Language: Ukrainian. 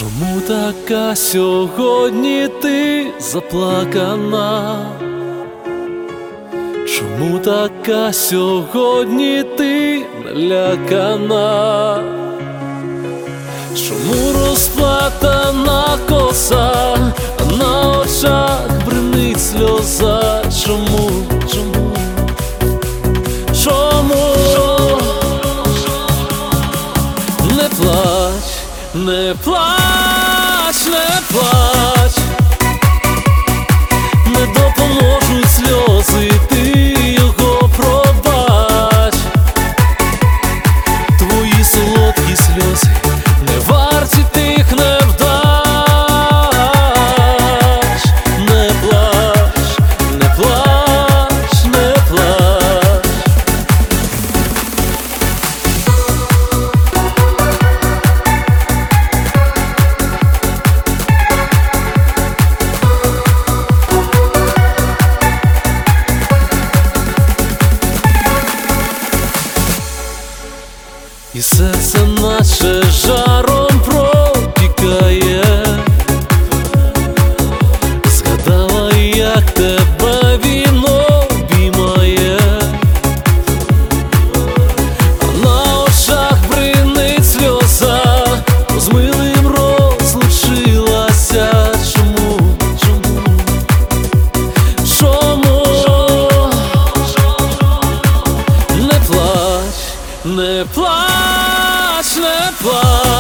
Чому така сьогодні ти заплакана? Чому така сьогодні ти налякана? Чому розплатана коса, а на очах бринить сльоза? Чому? Чому? Чому? Не плач, не плач, не плач, не допоможуть сльози, ти його пробач. Твої солодкі сльози не варті тих невдач. Не плач, не плач, не плач. І серце наче жаром протікає. Згадала, як тебе він обіймає, а на очах бринить сльоза, з милим розлучилася. Чому? Чому? Чому? Не плач, не плач, не плач.